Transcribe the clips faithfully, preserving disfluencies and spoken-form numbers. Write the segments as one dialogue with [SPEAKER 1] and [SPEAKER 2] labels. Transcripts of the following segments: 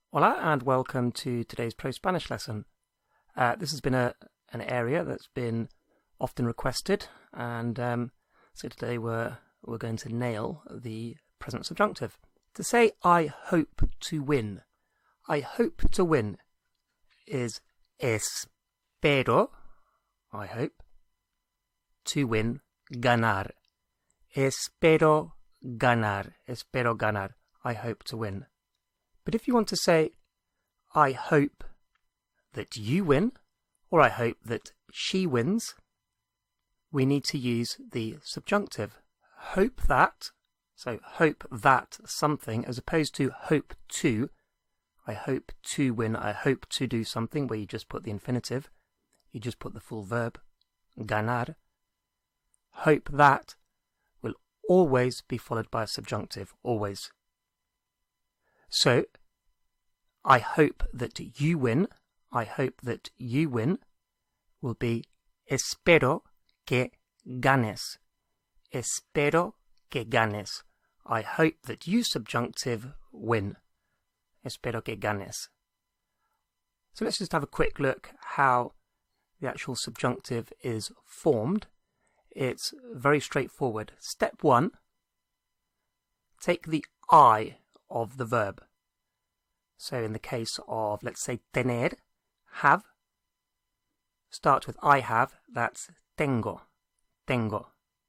[SPEAKER 1] Hola and welcome to today's Pro Spanish lesson. Uh, this has been a an area that's been often requested, and um, so today we're we're going to nail the present subjunctive. To say I hope to win, I hope to win is espero, I hope, to win, ganar. Espero ganar, espero ganar, I hope to win. But if you want to say, I hope that you win, or I hope that she wins, we need to use the subjunctive. Hope that, so hope that something, as opposed to hope to, I hope to win, I hope to do something, where you just put the infinitive, you just put the full verb, ganar. Hope that will always be followed by a subjunctive, always. So, I hope that you win, I hope that you win, will be espero que ganes. Espero que ganes. I hope that you, subjunctive, win. Espero que ganes. So let's just have a quick look how the actual subjunctive is formed. It's very straightforward. Step one, take the I of the verb. So in the case of, let's say, tener, have, start with I have, that's tengo, tengo.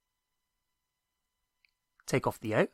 [SPEAKER 1] Take off the O,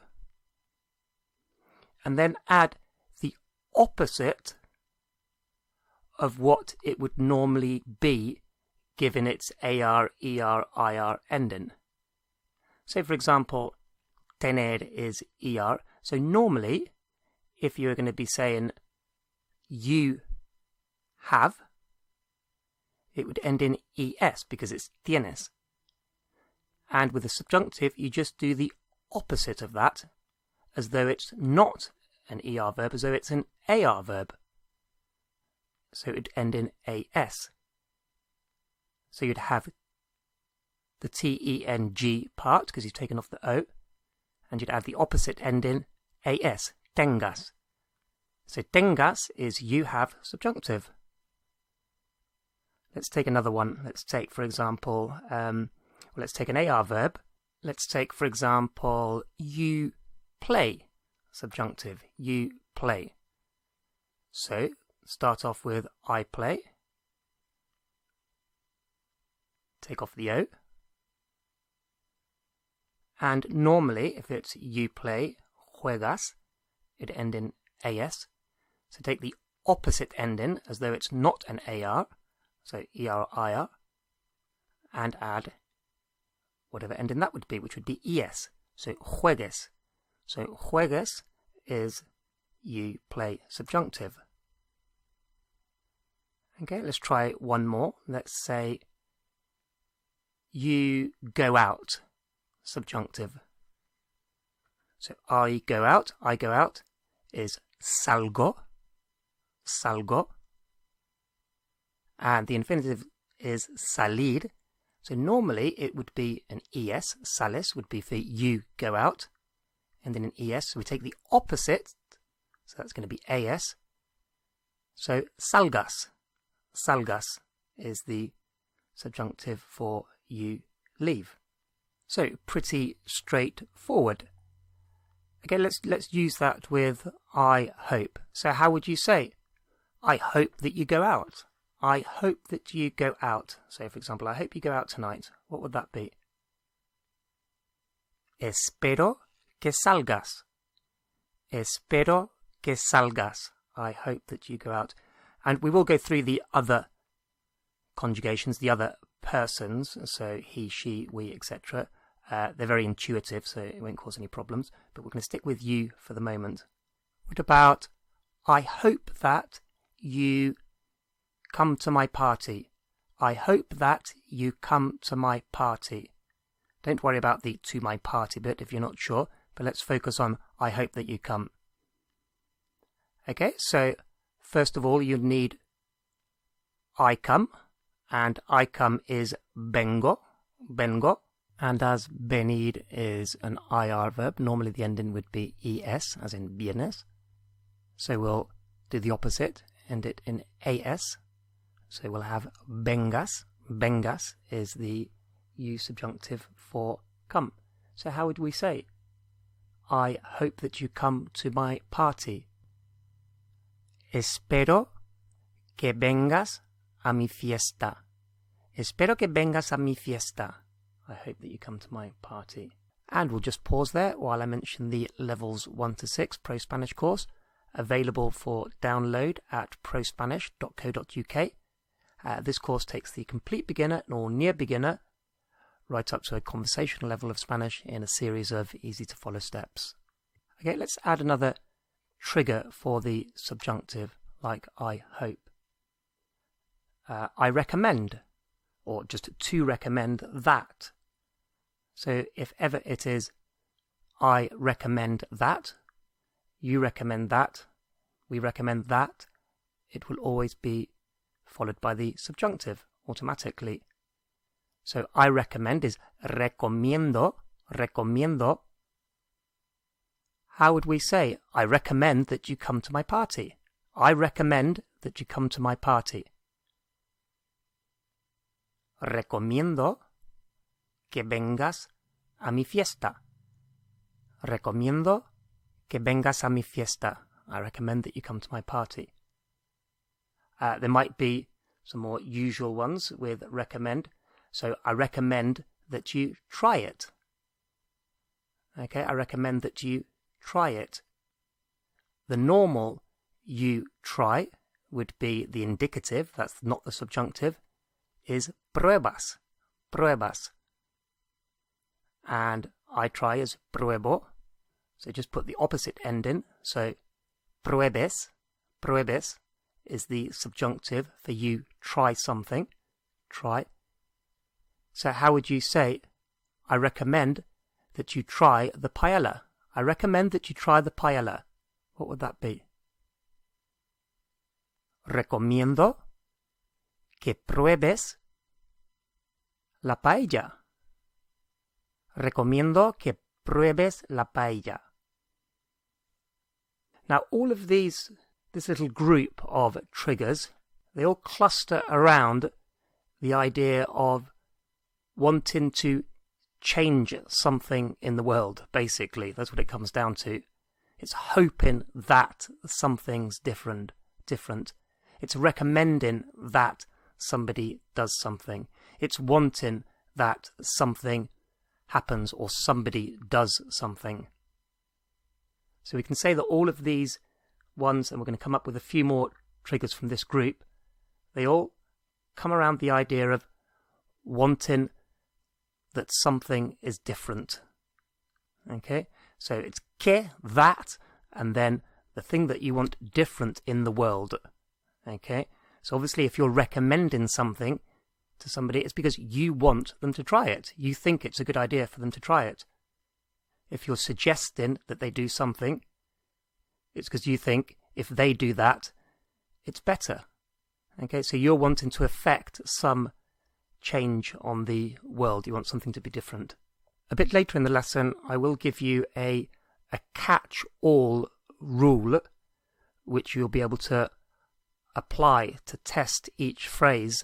[SPEAKER 1] and then add the opposite of what it would normally be given its ar, er, ir ending. So for example, tener is er, so normally if you're going to be saying you have, it would end in es because it's tienes. And with the subjunctive, you just do the opposite of that, as though it's not an er verb, as though it's an ar verb. So it would end in as. So you'd have the T-E-N-G part, because you've taken off the O, and you'd add the opposite ending, as. Tengas. So tengas is you have subjunctive. Let's take another one. Let's take, for example, um, well, let's take an ar verb. Let's take, for example, you play subjunctive. You play. So start off with I play. Take off the O. And normally, if it's you play, juegas, it end in as. So take the opposite ending as though it's not an ar, so er, ir, and add whatever ending that would be, which would be es. So juegues. So juegues is you play subjunctive. Okay, let's try one more. Let's say you go out subjunctive. So I go out, I go out is salgo, salgo, and the infinitive is salir. So normally it would be an es, sales would be for you go out, and then an es, so we take the opposite, so that's going to be as. So salgas, salgas is the subjunctive for you leave. So pretty straightforward. Okay, let's let's use that with I hope. So how would you say, I hope that you go out? I hope that you go out. So for example, I hope you go out tonight. What would that be? Espero que salgas. Espero que salgas. I hope that you go out. And we will go through the other conjugations, the other persons, so he, she, we, et cetera. Uh, they're very intuitive, so it won't cause any problems. But we're going to stick with you for the moment. What about, I hope that you come to my party. I hope that you come to my party. Don't worry about the to my party bit if you're not sure, but let's focus on I hope that you come. Okay, so first of all, you need I come, and I come is vengo, vengo. And as venir is an ir verb, normally the ending would be es, as in vienes. So we'll do the opposite, end it in as. So we'll have vengas. Vengas is the you subjunctive for come. So how would we say, I hope that you come to my party? Espero que vengas a mi fiesta. Espero que vengas a mi fiesta. I hope that you come to my party. And we'll just pause there while I mention the Levels one to six Pro Spanish course, available for download at pro spanish dot co dot U K. Uh, this course takes the complete beginner or near beginner right up to a conversational level of Spanish in a series of easy-to-follow steps. Okay, let's add another trigger for the subjunctive, like I hope. Uh, I recommend, or just to recommend that. So if ever it is, I recommend that, you recommend that, we recommend that, it will always be followed by the subjunctive automatically. So I recommend is recomiendo, recomiendo. How would we say, I recommend that you come to my party? I recommend that you come to my party. Recomiendo que vengas a mi fiesta. Recomiendo que vengas a mi fiesta. I recommend that you come to my party. Uh, there might be some more usual ones with recommend. So I recommend that you try it. Okay, I recommend that you try it. The normal you try would be the indicative, that's not the subjunctive, is pruebas, pruebas. And I try is pruebo, so just put the opposite end in. So pruebes, pruebes is the subjunctive for you try something, try. So how would you say, I recommend that you try the paella? I recommend that you try the paella. What would that be? Recomiendo que pruebes la paella. Recomiendo que pruebes la paella. Now all of these, this little group of triggers, they all cluster around the idea of wanting to change something in the world, basically. That's what it comes down to. It's hoping that something's different. different. It's recommending that somebody does something. It's wanting that something happens or somebody does something. So we can say that all of these ones, and we're going to come up with a few more triggers from this group, they all come around the idea of wanting that something is different. Okay, so it's que, that, and then the thing that you want different in the world. Okay, so obviously if you're recommending something to somebody, it's because you want them to try it. You think it's a good idea for them to try it. If you're suggesting that they do something, it's because you think if they do that, it's better. Okay, so you're wanting to affect some change on the world. You want something to be different. A bit later in the lesson, I will give you a, a catch-all rule, which you'll be able to apply to test each phrase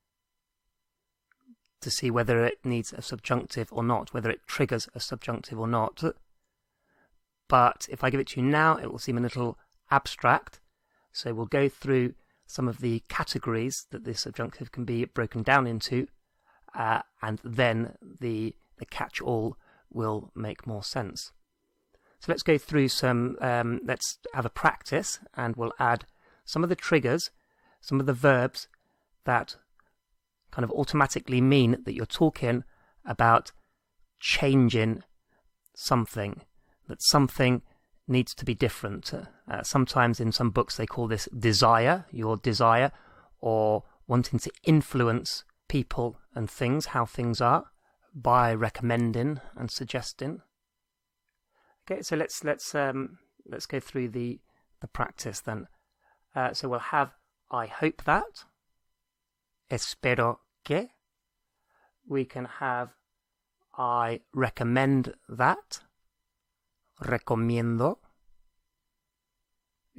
[SPEAKER 1] to see whether it needs a subjunctive or not, whether it triggers a subjunctive or not. But if I give it to you now, it will seem a little abstract. So we'll go through some of the categories that the subjunctive can be broken down into, uh, and then the, the catch-all will make more sense. So let's go through some, um, let's have a practice, and we'll add some of the triggers, some of the verbs that kind of automatically mean that you're talking about changing something, that something needs to be different. Uh, sometimes in some books they call this desire, your desire, or wanting to influence people and things, how things are, by recommending and suggesting. Okay, so let's let's um, let's go through the the practice then. Uh, so we'll have I hope that, espero que. We can have I recommend that, recomiendo.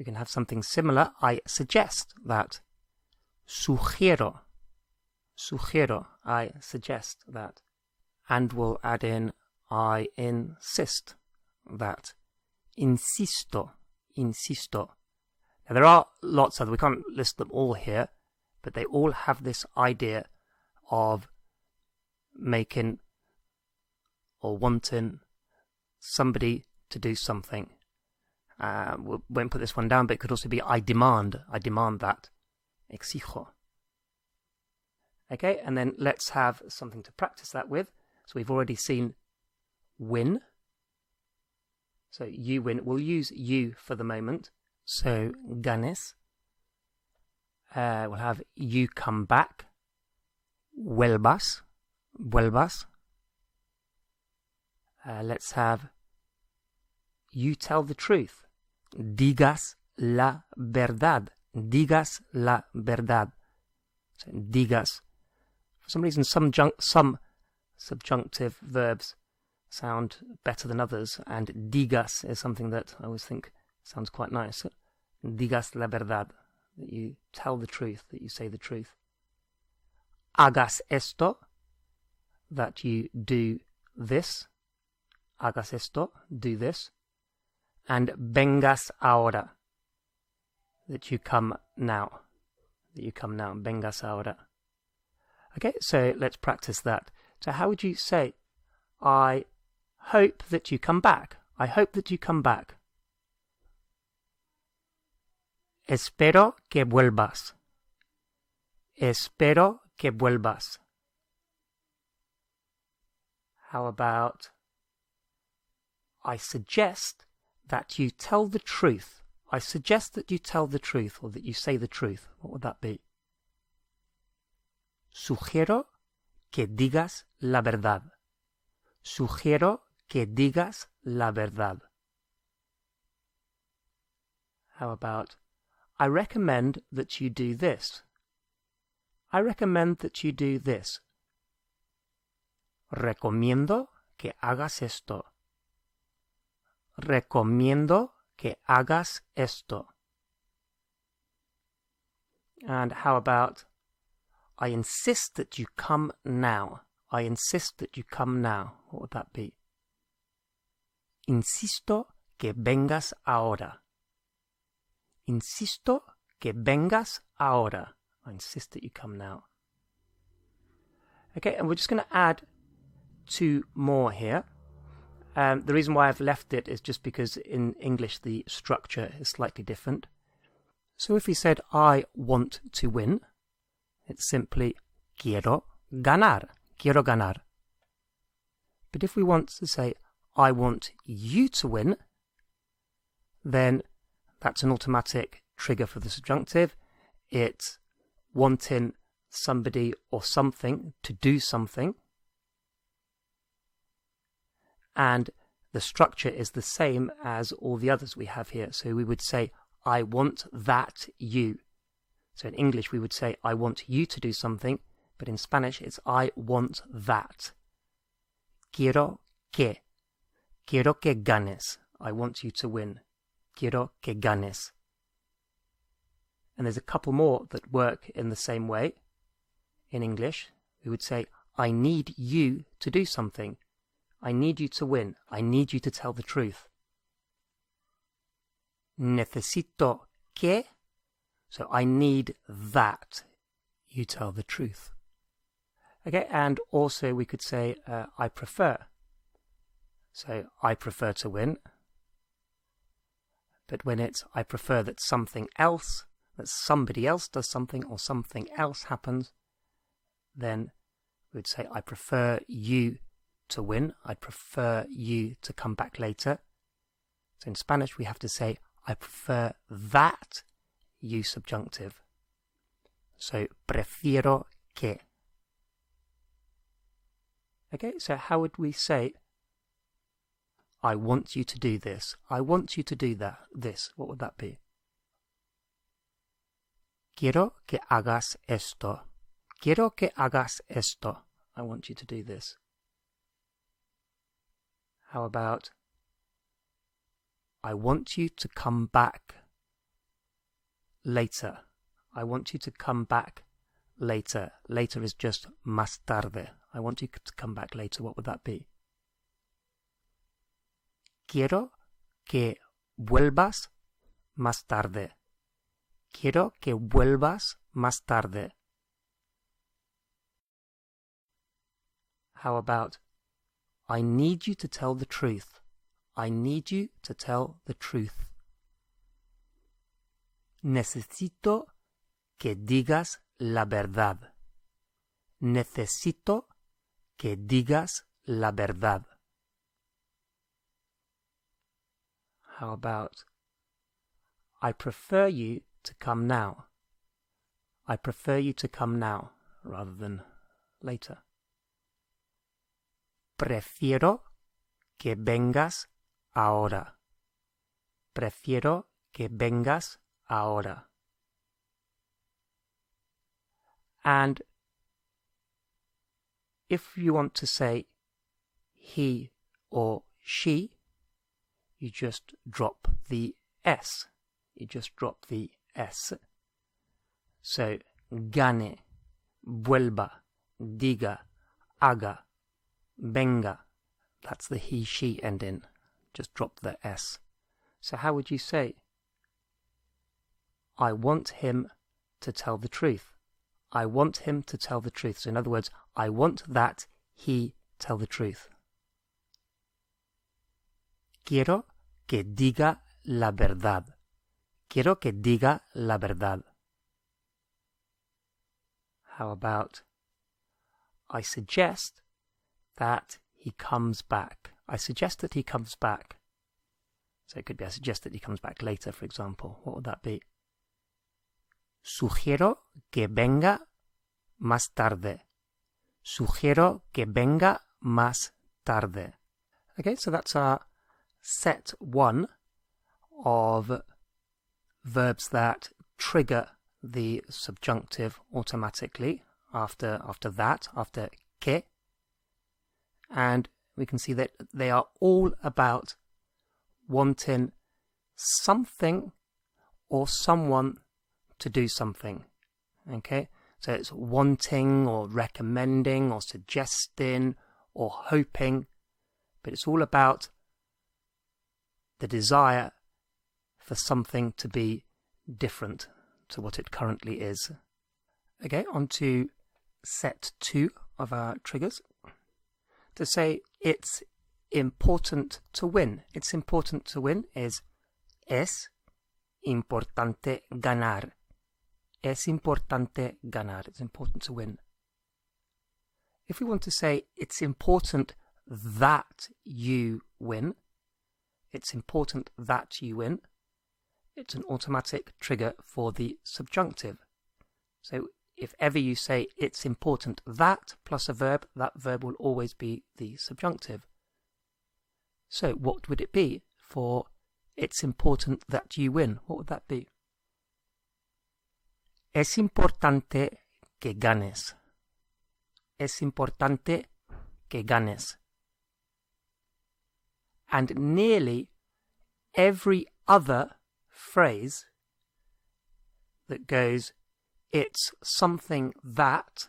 [SPEAKER 1] we can have something similar. I suggest that. Sugiero. Sugiero. I suggest that. And we'll add in I insist that. Insisto. Insisto. Now there are lots of, we can't list them all here, but they all have this idea of making or wanting somebody to do something. Uh, we won't put this one down, but it could also be I demand. I demand that. Exijo. Okay, and then let's have something to practice that with. So we've already seen win. So you win. We'll use you for the moment. So ganes. Uh, we'll have you come back. Vuelvas. Vuelvas. Uh, let's have you tell the truth. Digas la verdad. Digas la verdad. So digas. For some reason, some junk, some subjunctive verbs sound better than others, and digas is something that I always think sounds quite nice. Digas la verdad. That you tell the truth, that you say the truth. Hagas esto. That you do this. Hagas esto. Do this. And vengas ahora. That you come now. That you come now. Vengas ahora. Okay, so let's practice that. So how would you say, I hope that you come back? I hope that you come back. Espero que vuelvas. Espero que vuelvas. How about, I suggest that you tell the truth. I suggest that you tell the truth, or that you say the truth. What would that be? Sugiero que digas la verdad. Sugiero que digas la verdad. How about, I recommend that you do this. I recommend that you do this. Recomiendo que hagas esto. Recomiendo que hagas esto. And how about, I insist that you come now. I insist that you come now. What would that be? Insisto que vengas ahora. Insisto que vengas ahora. I insist that you come now. Okay, and we're just going to add two more here. Um, the reason why I've left it is just because in English the structure is slightly different. So if we said, I want to win, it's simply quiero ganar. Quiero ganar. But if we want to say, I want you to win, then that's an automatic trigger for the subjunctive. It's wanting somebody or something to do something. And the structure is the same as all the others we have here. So we would say, I want that you. So in English we would say, I want you to do something. But in Spanish it's, I want that. Quiero que. Quiero que ganes. I want you to win. Quiero que ganes. And there's a couple more that work in the same way. In English, we would say, I need you to do something. I need you to win. I need you to tell the truth. Necesito que. So I need that you tell the truth. Okay, and also we could say, uh, I prefer. So I prefer to win. But when it's, I prefer that something else, that somebody else does something or something else happens, then we would say, I prefer you to win. I prefer you to come back later. So in Spanish we have to say, I prefer that you subjunctive. So prefiero que. Okay, so how would we say, I want you to do this. I want you to do that. This. What would that be? Quiero que hagas esto. Quiero que hagas esto. I want you to do this. How about, I want you to come back. later. I want you to come back later. Later is just más tarde. I want you to come back later. What would that be? Quiero que vuelvas más tarde. Quiero que vuelvas más tarde. How about, I need you to tell the truth. I need you to tell the truth. Necesito que digas la verdad. Necesito que digas la verdad. How about, I prefer you to come now. I prefer you to come now rather than later. Prefiero que vengas ahora. Prefiero que vengas ahora. And if you want to say he or she, you just drop the S. You just drop the S. So, gane, vuelva, diga, haga, venga. That's the he, she ending. Just drop the S. So how would you say, I want him to tell the truth. I want him to tell the truth. So in other words, I want that he tell the truth. Quiero que diga la verdad. Quiero que diga la verdad. How about, I suggest that he comes back. I suggest that he comes back. So it could be, I suggest that he comes back later, for example. What would that be? Sugiero que venga más tarde. Sugiero que venga más tarde. Okay, so that's our set one of verbs that trigger the subjunctive automatically after after that, after que. And we can see that they are all about wanting something or someone to do something. Okay, so it's wanting or recommending or suggesting or hoping, but it's all about the desire for something to be different to what it currently is. Okay, on to set two of our triggers. To say it's important to win. It's important to win is es importante ganar. Es importante ganar. It's important to win. If we want to say it's important that you win, it's important that you win, it's an automatic trigger for the subjunctive. So if ever you say it's important that plus a verb, that verb will always be the subjunctive. So what would it be for it's important that you win? What would that be? Es importante que ganes. Es importante que ganes. And nearly every other phrase that goes, it's something that,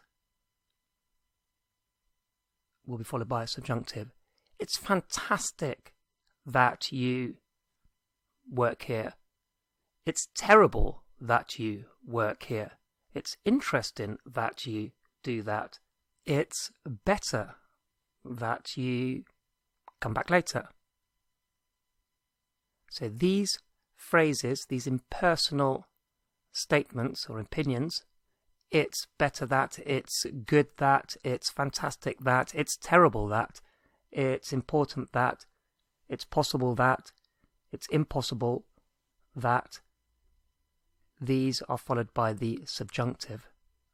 [SPEAKER 1] will be followed by a subjunctive. It's fantastic that you work here. It's terrible that you work here. It's interesting that you do that. It's better that you come back later. So these phrases, these impersonal statements or opinions, it's better that, it's good that, it's fantastic that, it's terrible that, it's important that, it's possible that, it's impossible that, these are followed by the subjunctive.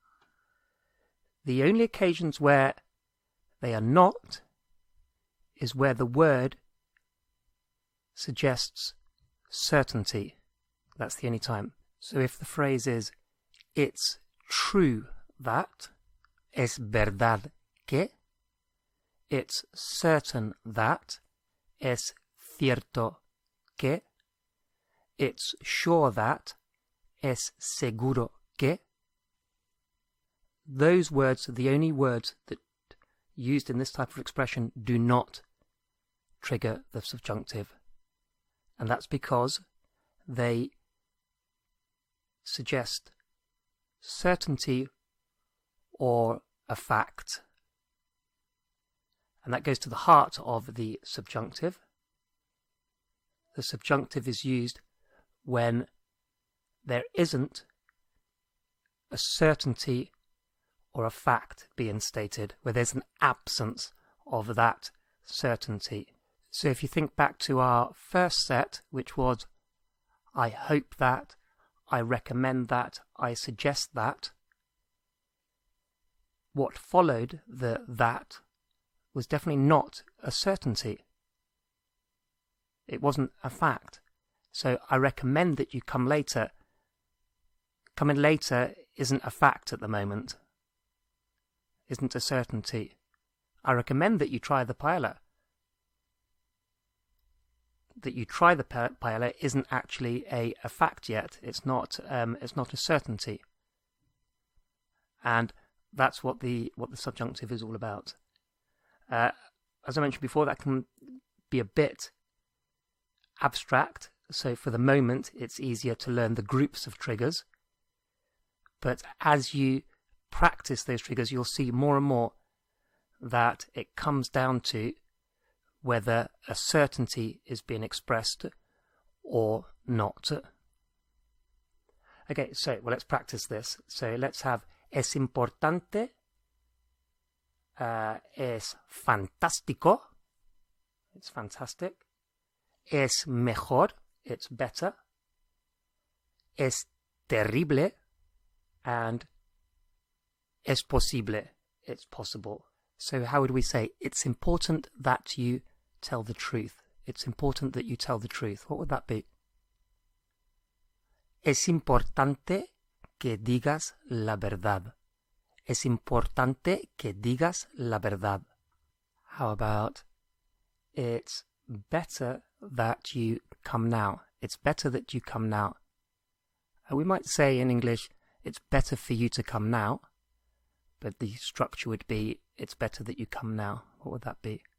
[SPEAKER 1] The only occasions where they are not is where the word suggests certainty. That's the only time. So if the phrase is, it's true that, es verdad que, it's certain that, es cierto que, it's sure that, es seguro que. Those words are the only words that used in this type of expression do not trigger the subjunctive. And that's because they suggest certainty or a fact. And that goes to the heart of the subjunctive. The subjunctive is used when there isn't a certainty or a fact being stated, where there's an absence of that certainty. So if you think back to our first set, which was I hope that, I recommend that, I suggest that, what followed the that was definitely not a certainty. It wasn't a fact. So I recommend that you come later. Coming later isn't a fact at the moment. Isn't a certainty. I recommend that you try the paella. That you try the paella isn't actually a, a fact yet. It's not. Um, it's not a certainty. And that's what the what the subjunctive is all about. Uh, as I mentioned before, that can be a bit abstract. So for the moment, it's easier to learn the groups of triggers. But as you practice those triggers, you'll see more and more that it comes down to whether a certainty is being expressed or not. Okay, so well, let's practice this. So let's have es importante, uh, es fantástico, it's fantastic, es mejor, it's better, es terrible, and es posible, it's possible. So how would we say, it's important that you tell the truth? It's important that you tell the truth. What would that be? Es importante que digas la verdad. Es importante que digas la verdad. How about, it's better that you come now. It's better that you come now. Uh, we might say in English, it's better for you to come now. But the structure would be, it's better that you come now. What would that be?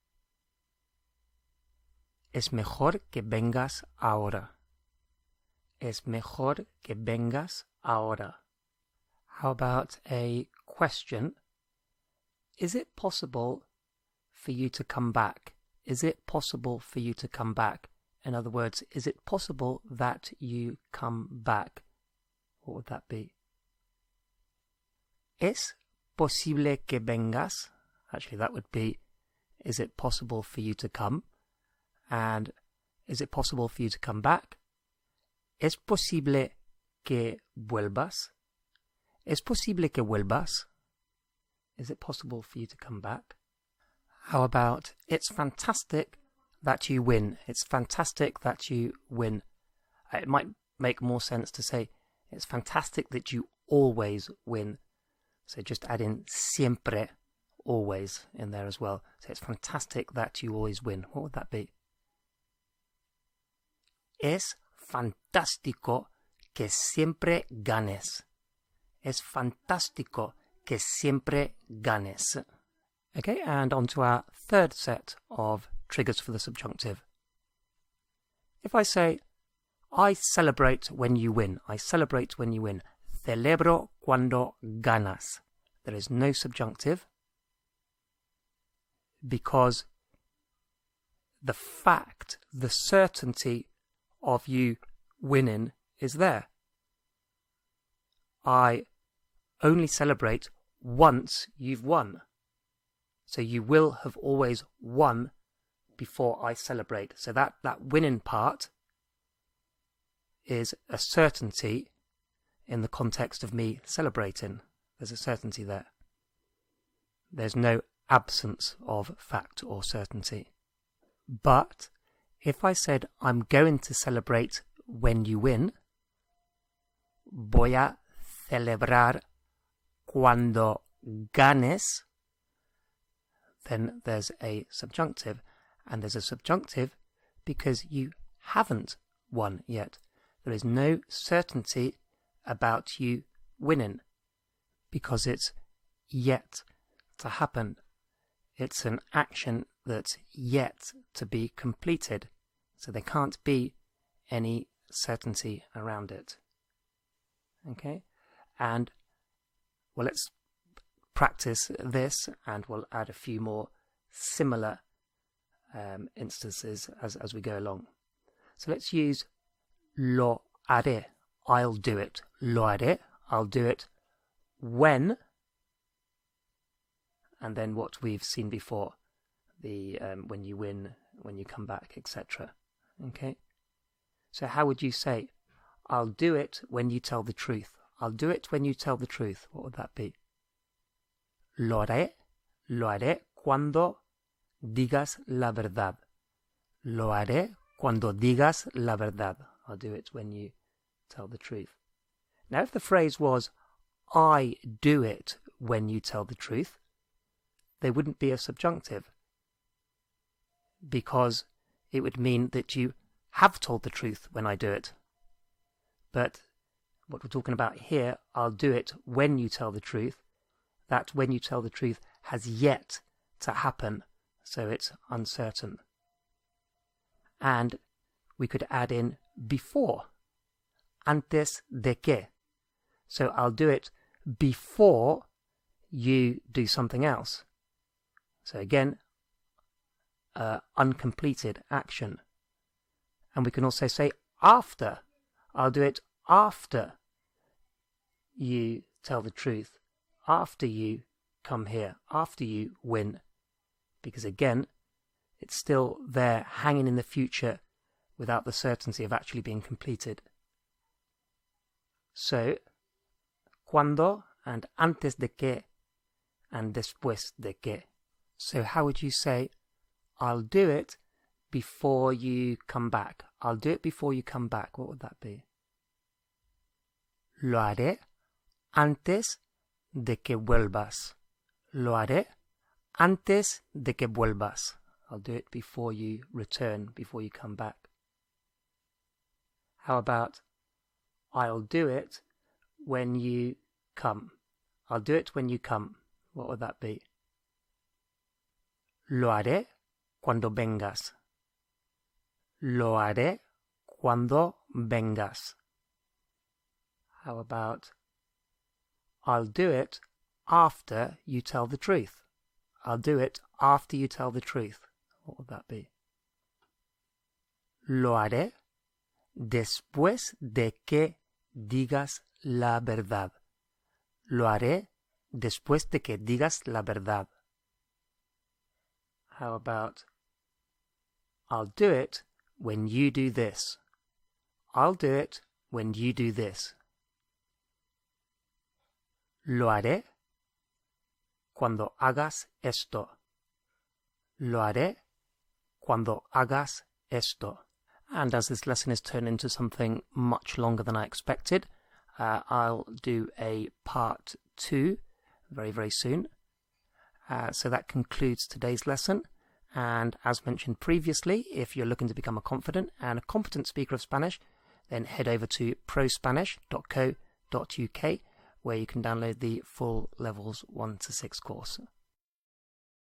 [SPEAKER 1] Es mejor que vengas ahora. Es mejor que vengas ahora. How about a question? Is it possible for you to come back? Is it possible for you to come back? In other words, is it possible that you come back? What would that be? Es posible que vengas. Actually, that would be, is it possible for you to come? And is it possible for you to come back? Es posible que vuelvas. Es posible que vuelvas. Is it possible for you to come back? How about, it's fantastic that you win. It's fantastic that you win. It might make more sense to say, it's fantastic that you always win. So just add in siempre, always, in there as well. So it's fantastic that you always win. What would that be? Es fantástico que siempre ganes. Es fantástico que siempre ganes. Okay, and on to our third set of triggers for the subjunctive. If I say, I celebrate when you win. I celebrate when you win. Celebro cuando ganas. There is no subjunctive because the fact, the certainty of you winning is there. I only celebrate once you've won. So you will have always won before I celebrate. So that, that winning part is a certainty in the context of me celebrating. There's a certainty there. There's no absence of fact or certainty. But if I said I'm going to celebrate when you win, voy a celebrar cuando ganes, then there's a subjunctive. And there's a subjunctive because you haven't won yet. There is no certainty about you winning, because it's yet to happen. It's an action that's yet to be completed, so there can't be any certainty around it. Okay? And, well, let's practice this, and we'll add a few more similar um, instances as, as we go along. So let's use lo haré. I'll do it. Lo haré. I'll do it when, and then what we've seen before, the um, when you win, when you come back, et cetera. Okay? So how would you say, I'll do it when you tell the truth? I'll do it when you tell the truth. What would that be? Lo haré, lo haré cuando digas la verdad. Lo haré cuando digas la verdad. I'll do it when you tell the truth. Now, if the phrase was, I do it when you tell the truth, they wouldn't be a subjunctive, because it would mean that you have told the truth when I do it. But what we're talking about here, I'll do it when you tell the truth, that when you tell the truth has yet to happen, so it's uncertain. And we could add in before, antes de que. So I'll do it before you do something else. So again, uh, uncompleted action. And we can also say after. I'll do it after you tell the truth, after you come here, after you win. Because again, it's still there hanging in the future without the certainty of actually being completed. So, cuando and antes de que and después de que. So how would you say, I'll do it before you come back? I'll do it before you come back. What would that be? Lo haré antes de que vuelvas. Lo haré antes de que vuelvas. I'll do it before you return, before you come back. How about, I'll do it when you come. I'll do it when you come. What would that be? Lo haré cuando vengas. Lo haré cuando vengas. How about, I'll do it after you tell the truth. I'll do it after you tell the truth. What would that be? Lo haré después de que digas la verdad. Lo haré después de que digas la verdad. How about, I'll do it when you do this. I'll do it when you do this. Lo haré cuando hagas esto. Lo haré cuando hagas esto. And as this lesson has turned into something much longer than I expected, uh, I'll do a part two very, very soon. Uh, so that concludes today's lesson. And as mentioned previously, if you're looking to become a confident and a competent speaker of Spanish, then head over to pro spanish dot co dot U K, where you can download the full levels one to six course.